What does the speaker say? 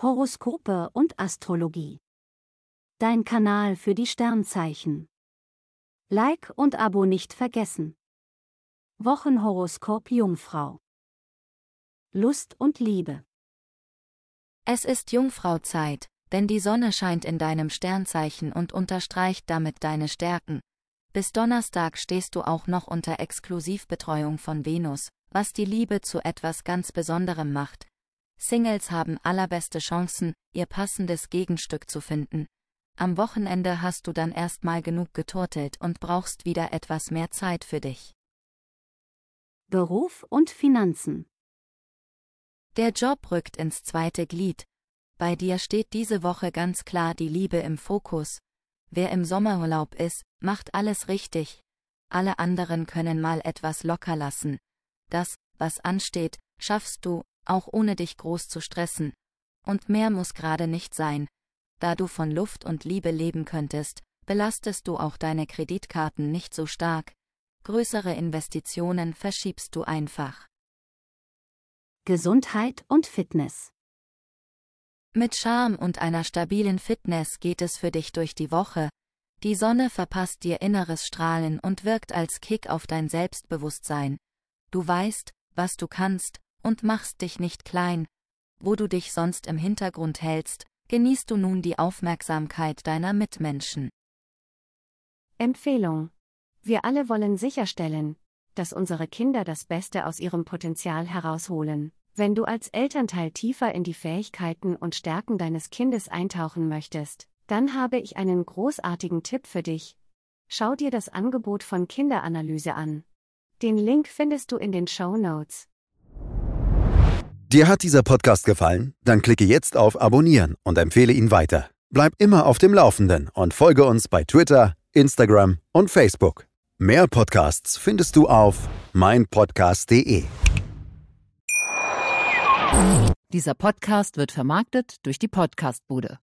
Horoskope und Astrologie. Dein Kanal für die Sternzeichen. Like und Abo nicht vergessen. Wochenhoroskop Jungfrau. Lust und Liebe. Es ist Jungfrauzeit, denn die Sonne scheint in deinem Sternzeichen und unterstreicht damit deine Stärken. Bis Donnerstag stehst du auch noch unter Exklusivbetreuung von Venus, was die Liebe zu etwas ganz Besonderem macht. Singles haben allerbeste Chancen, ihr passendes Gegenstück zu finden. Am Wochenende hast du dann erstmal genug geturtelt und brauchst wieder etwas mehr Zeit für dich. Beruf und Finanzen. Der Job rückt ins zweite Glied. Bei dir steht diese Woche ganz klar die Liebe im Fokus. Wer im Sommerurlaub ist, macht alles richtig. Alle anderen können mal etwas locker lassen. Das, was ansteht, schaffst du, auch ohne dich groß zu stressen. Und mehr muss gerade nicht sein. Da du von Luft und Liebe leben könntest, belastest du auch deine Kreditkarten nicht so stark. Größere Investitionen verschiebst du einfach. Gesundheit und Fitness. Mit Charme und einer stabilen Fitness geht es für dich durch die Woche. Die Sonne verpasst dir inneres Strahlen und wirkt als Kick auf dein Selbstbewusstsein. Du weißt, was du kannst, und machst dich nicht klein. Wo du dich sonst im Hintergrund hältst, genießt du nun die Aufmerksamkeit deiner Mitmenschen. Empfehlung. Wir alle wollen sicherstellen, dass unsere Kinder das Beste aus ihrem Potenzial herausholen. Wenn du als Elternteil tiefer in die Fähigkeiten und Stärken deines Kindes eintauchen möchtest, dann habe ich einen großartigen Tipp für dich. Schau dir das Angebot von Kinderanalyse an. Den Link findest du in den Shownotes. Dir hat dieser Podcast gefallen? Dann klicke jetzt auf Abonnieren und empfehle ihn weiter. Bleib immer auf dem Laufenden und folge uns bei Twitter, Instagram und Facebook. Mehr Podcasts findest du auf meinpodcast.de. Dieser Podcast wird vermarktet durch die Podcast-Bude.